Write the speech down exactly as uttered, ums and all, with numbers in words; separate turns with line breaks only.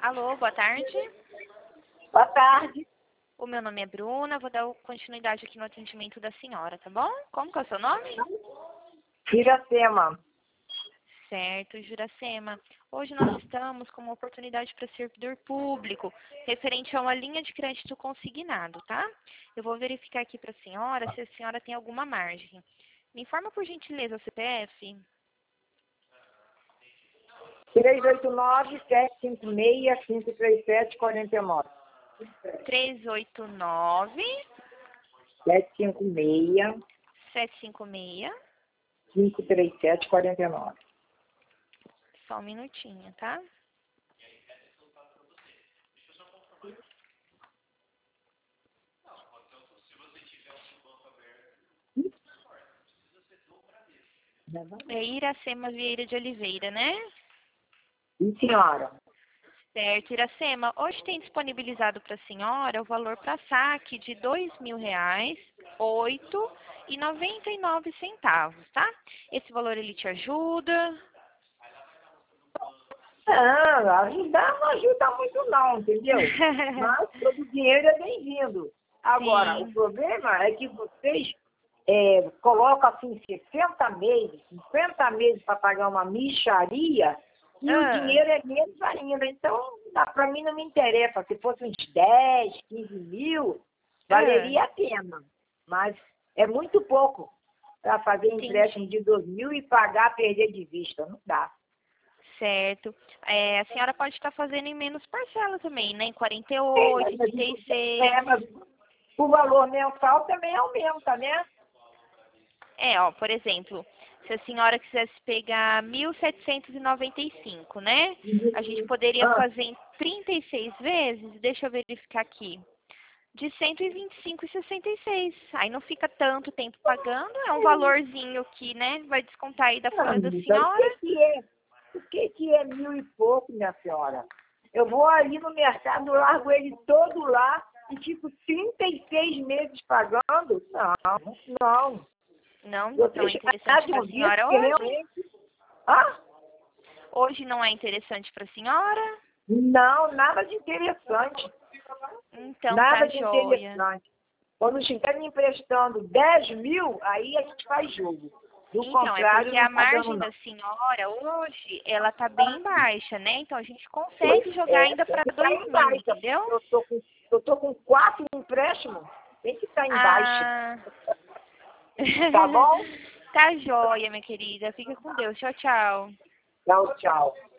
Alô, boa tarde.
Boa tarde.
O meu nome é Bruna, vou dar continuidade aqui no atendimento da senhora, tá bom? Como que é o seu nome?
Iracema.
Certo, Juracema. Hoje nós estamos com uma oportunidade para servidor público, referente a uma linha de crédito consignado, tá? Eu vou verificar aqui para a senhora se a senhora tem alguma margem. Me informa, por gentileza, o C P F.
três oito nove, sete cinco seis, cinco três sete, quatro nove.
três oito nove,
sete cinco seis,
sete cinco seis.
cinco três sete, quatro nove.
Só um minutinho, tá? É Iracema Vieira de Oliveira, né?
Sim, senhora.
Certo, Iracema. Hoje tem disponibilizado para a senhora o valor para saque de dois mil reais, oito e noventa e nove centavos, tá? Esse valor ele te ajuda?
Não, ajudar não ajuda muito não, entendeu? Mas todo dinheiro é bem-vindo. Agora,
Sim.
o problema é que vocês é, colocam assim sessenta meses, cinquenta meses para pagar uma mixaria e
Ah.
o dinheiro é menos ainda. Então, para mim não me interessa. Se fosse uns dez, quinze mil, valeria a pena. Mas é muito pouco para fazer
Entendi.
empréstimo de dois mil e pagar, perder de vista. Não dá.
Certo. É, a senhora pode estar fazendo em menos parcela também, né? Em quarenta e oito, trinta e seis.
É, mas o valor mensal também aumenta, né?
É, ó, por exemplo, se a senhora quisesse pegar mil setecentos e noventa e cinco, né? A gente poderia
Ah.
fazer em trinta e seis vezes, deixa eu verificar aqui, de cento e vinte e cinco reais e sessenta e seis centavos. Aí não fica tanto tempo pagando, é um valorzinho que, né, vai descontar aí da folha da
Então,
senhora.
o que, que é? O que, que é mil e pouco, minha senhora? Eu vou ali no mercado, largo ele todo lá e fico trinta e seis meses pagando? Não, não.
Não
Eu
tão
deixo
interessante para a senhora hoje?
realmente... Ah?
Hoje não é interessante para a senhora?
Não, nada de interessante.
Então
Nada
tá
de
joia.
interessante. Quando estiver me emprestando dez mil, aí a gente faz jogo. Do
Então, é
contrário,
porque
não
a
tá dando,
margem
não.
da senhora hoje, ela tá bem baixa, né? Então a gente consegue jogar
É,
ainda
tem
para
que estar
dois
em
mil,
baixa.
entendeu?
Eu tô com, eu tô com quatro empréstimos, tem que estar em baixa.
Ah.
Tá bom?
Tá joia, minha querida. Fica com Deus. Tchau, tchau.
Tchau, tchau.